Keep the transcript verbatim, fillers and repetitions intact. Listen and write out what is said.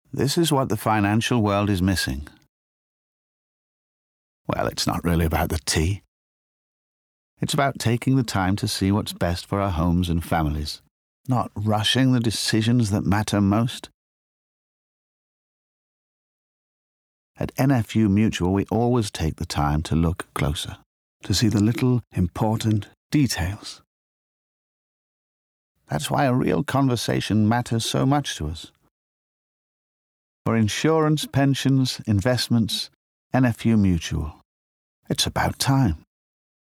This is what the financial world is missing. Well, it's not really about the tea. It's about taking the time to see what's best for our homes and families, not rushing the decisions that matter most. At N F U Mutual, we always take the time to look closer, to see the little important details. That's why a real conversation matters so much to us. For insurance, pensions, investments, N F U Mutual. It's about time.